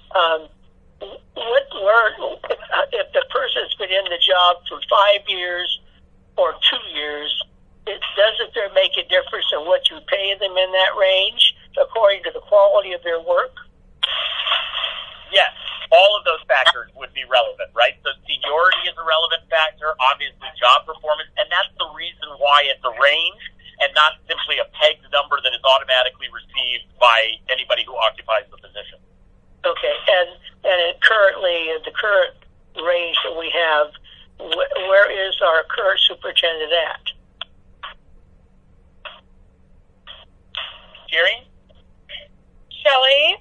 if the person's been in the job for 5 years or 2 years, doesn't there make a difference in what you pay them in that range according to the quality of their work? Yes, all of those factors would be relevant, right? So seniority is a relevant factor, obviously job performance, and that's the reason why it's a range and not simply a pegged number that is automatically received by anybody who occupies the position. Okay, and currently, the current range that we have, where is our current superintendent at? Jerry? Shelley?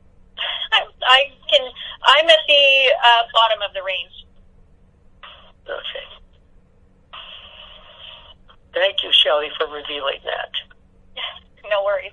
I'm at the bottom of the range. Okay. Thank you, Shelley, for revealing that. No worries.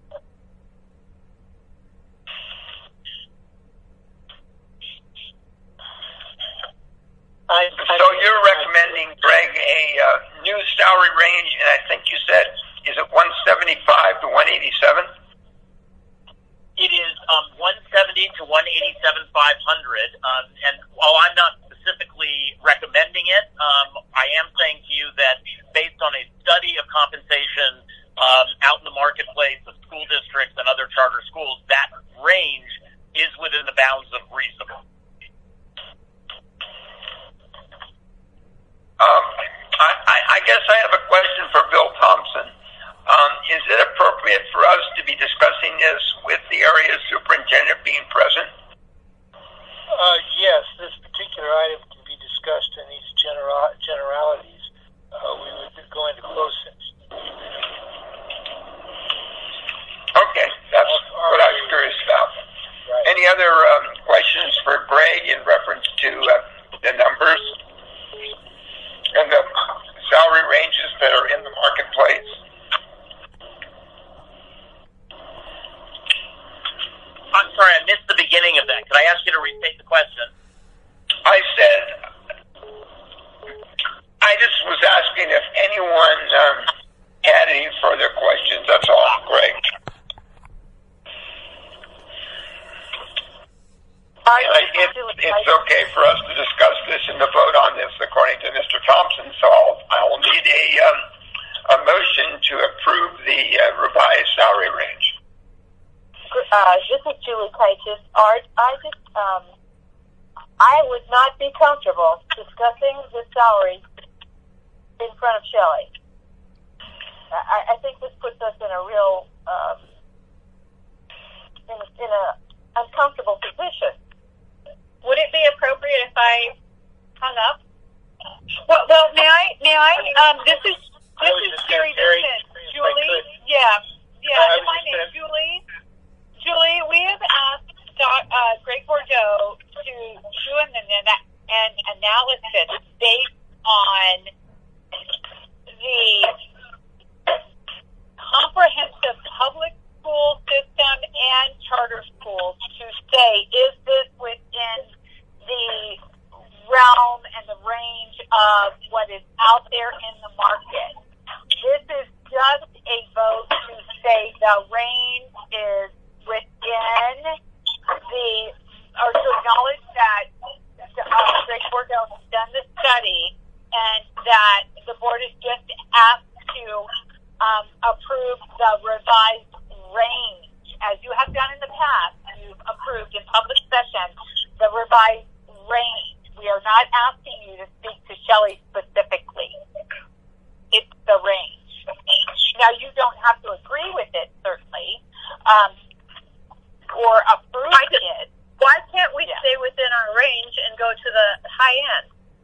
So you're recommending, Greg, a new salary range, and I think you said, is it 175 to 187? It is 170 to 187,500, and while I'm not specifically recommending it, I am saying to you that based on a study of compensation out in the marketplace of school districts and other charter schools, that range is within the bounds of reasonable. I guess I have a question for Bill Thompson. Is it appropriate for us to be discussing this with the area superintendent being present? Yes, this particular item can be discussed in these generalities. We would go into closed session. Okay, that's what I was curious about. Right. Any other questions for Greg in reference to the numbers and the salary ranges that are in the marketplace? I'm sorry, I missed the beginning of that. Could I ask you to restate the question? I said, I just was asking if anyone had any further questions. That's all, Greg. It's okay for us to discuss this and to vote on this according to Mr. Thompson, so I will need a motion to approve the revised salary range. This is Julie Kaitis. Art, I would not be comfortable discussing the salary in front of Shelley. I think this puts us in a real in a uncomfortable position. Would it be appropriate if I hung up? Well, may I? This is Jerry Vincent. Julie, yeah. My name is Julie. Julie, we have asked Greg Bordeaux to do an analysis based on the comprehensive public say, is this within the realm and the range of what is out there in the market? This is just a vote to say the range is within or to acknowledge that Greg Bordeaux has done the study and that the board is just asked to approve the revised range, as you have done in the past. You've approved in public session the revised range. We are not asking you to speak to Shelley specifically. It's the range. Now, you don't have to agree with it, certainly, or approve it. Why can't we stay within our range and go to the high end?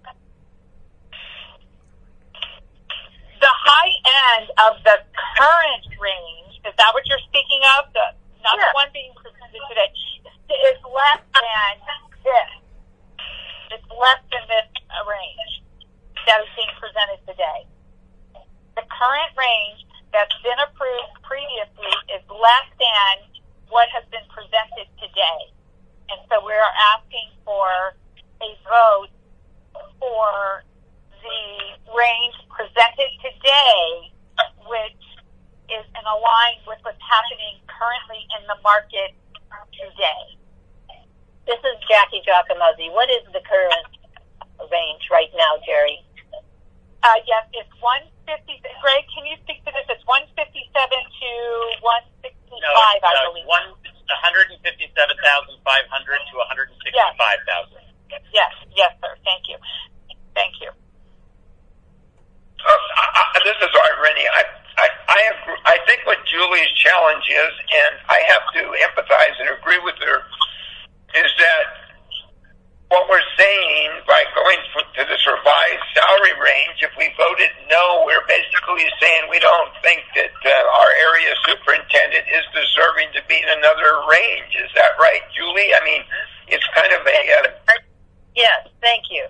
The high end of the current range, is that what you're speaking of? Not the one being presented today. Is less than this. It's less than this range that is being presented today. The current range that's been approved previously is less than what has been presented today. And so we're asking for a vote for the range presented today, which is in line with what's happening currently in the market today. This is Jackie Giacomazzi. What is the current range right now, Jerry? Yes, it's 150. Greg, can you speak to this? It's 157 to 165, I believe. 157,500 to 165,000. Yes, sir. Thank you. This is Art Rennie. I agree. I think what Julie's challenge is, and I have to empathize and agree with her, is that what we're saying by going to this revised salary range, if we voted no, we're basically saying we don't think that our area superintendent is deserving to be in another range. Is that right, Julie? I mean, it's kind of a... Yes, thank you.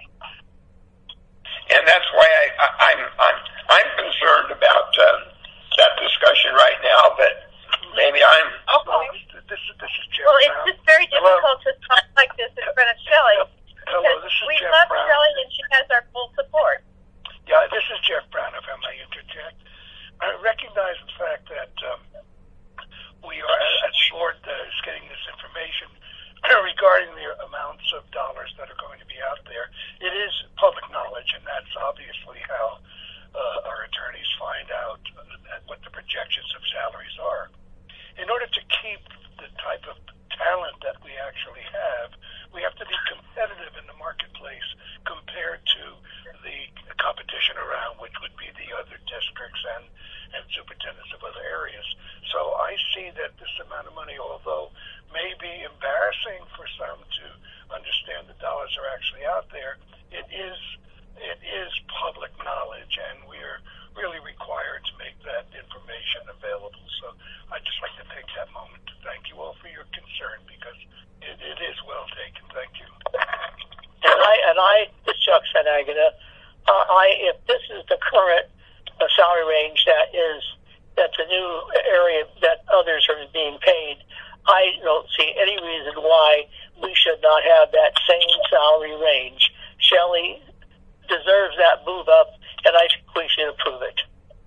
And that's why I'm concerned about that discussion right now, but maybe I'm... Okay. This is Jeff Well, Brown. it's just very difficult to talk like this in front of Shelley. Hello, this is We Jeff love Brown. Shelley and she has our full support. Yeah, this is Jeff Brown, if I may interject. I recognize the fact that we are, as the board is getting this information regarding the amounts of dollars that are going to be out there. It is public knowledge, and that's obviously how our attorneys find out what the projections of salaries are. In order to keep the type of talent that we actually have, we have to be competitive in the marketplace compared to the competition around, which would be the other districts and superintendents of other areas. So I see that this amount of money, although may be embarrassing for some to understand the dollars are actually out there, it is public knowledge, and we're really required to make that information available. So I'd just like to take that moment to thank you all for your concern, because it is well taken. Thank you. And I, Chuck Sanagina, if this is the current salary range that's a new area that others are being paid, I don't see any reason why we should not have that same salary range. Shelley deserves that move up, and I think we should approve it.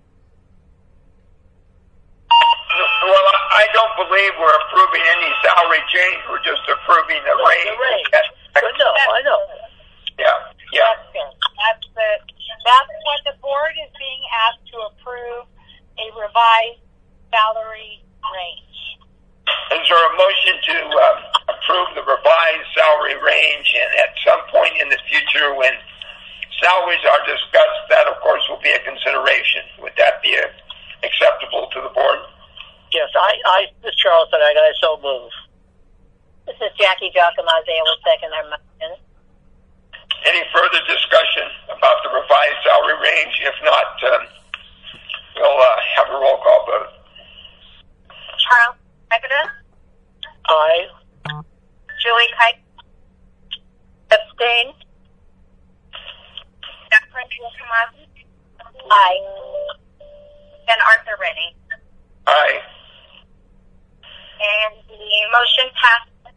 Well, I don't believe we're approving any salary change. We're just approving the range. No, I know. Yeah. That's what the board is being asked to approve, a revised salary range. Is there a motion to approve the revised salary range, and at some point in the future when salaries are discussed, that of course will be a consideration. Would that be acceptable to the board? Yes, this is Charles Sanagina, I so move. This is Jackie Giacomazzi. I will second our motion. Any further discussion about the revised salary range? If not, we'll have a roll call vote. Charles Sanagina? Aye. Julie Kite? Abstain? Jacqueline Giacomazzi? Aye. And Arthur Rennie? Aye. And the motion passed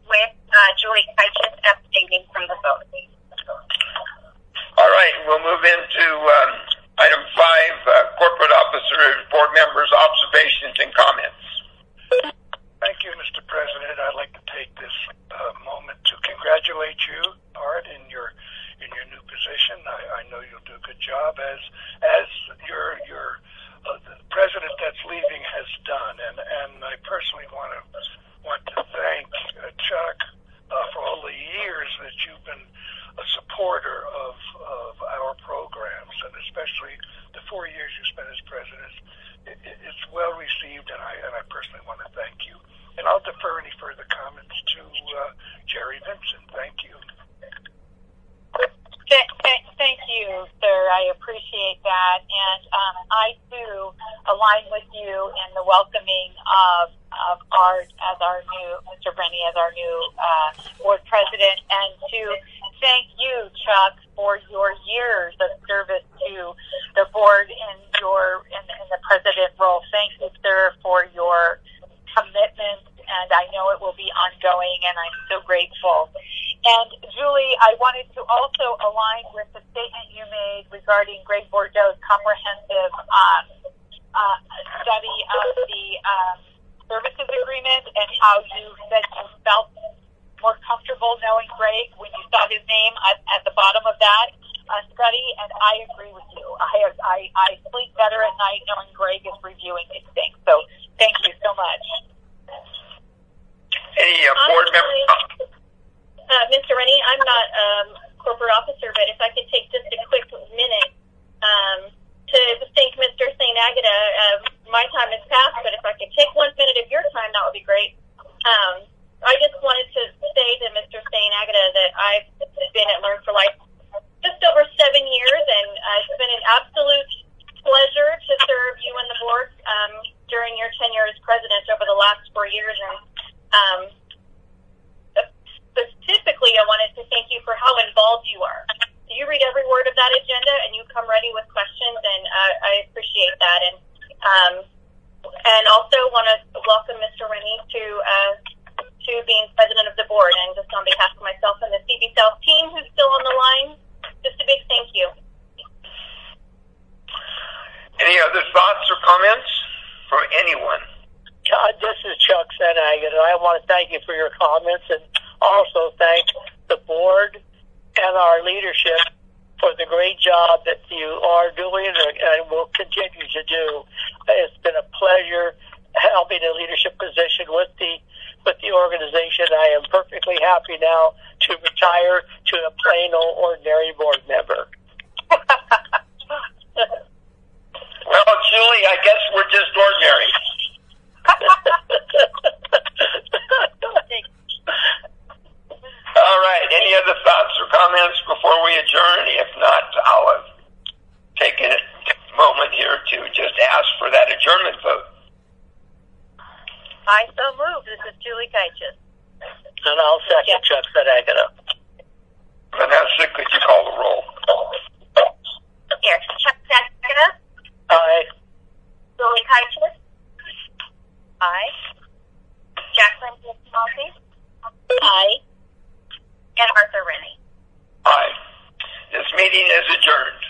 Julie Kaitis abstaining from the vote. All right, we'll move into item 5, corporate officers, board members, observations and comments. Thank you, Mr. President. I'd like to take this moment to congratulate you, Art, in your new position. I know you'll do a good job as your the president that's leaving has done, and I personally want to thank Chuck for all the years that you've been a supporter of our programs, and especially the 4 years you spent as president. It's well received, and I personally want to thank you. And I'll defer any further comments to Jerry Vincent. Thank you. Thank you, sir. I appreciate that. And I, too, align with you in the welcoming of Art as our new, Mr. Rennie as our new board president, and to thank you, Chuck, for your years of service to the board in the president role. Thank you, sir, for your commitment, and I know it will be ongoing, and I'm so grateful. And Julie, I wanted to also align with the statement you made regarding Greg Bordeaux's comprehensive study of the services agreement, and how you said you felt more comfortable knowing Greg when you saw his name at the bottom of that study, and I agree with you. I sleep better at night knowing Greg is reviewing these things. So thank you so much. Any board members? Mr. Rennie, I'm not corporate officer, but if I could take just a quick minute to thank Mr. St. Agata. My time has passed, but if I could take 1 minute of your time, that would be great. I just wanted to say to Mr. St. Agata that I've been at Learn for Life just over 7 years, and it's been an absolute pleasure to serve you and the board during your tenure as president over the last 4 years. And specifically, I wanted to thank you for how involved you are. You read every word of that agenda, and you come ready with questions, and I appreciate that. And also want to welcome Mr. Rennie to being president of the board, and just on behalf of myself and the CV South team who's still on the line, just a big thank you. Any other thoughts or comments from anyone? This is Chuck Senag, and I want to thank you for your comments, and also thank the board and our leadership for the great job that you are doing and will continue to do. It's been a pleasure helping a leadership position with the organization. I am perfectly happy now to retire to a plain old ordinary board member. Well, Julie, I guess we're just ordinary. All right. Any other thoughts or comments before we adjourn? If not, I'll take a moment here to just ask for that adjournment vote. I so move. This is Julie Kaitis. And I'll second Chuck Senagata. Vanessa, could you call the roll? Yes. Chuck Senagata. Aye. Julie Kaitis. Aye. Jacqueline Malty. Aye. And Arthur Rennie. Aye. This meeting is adjourned.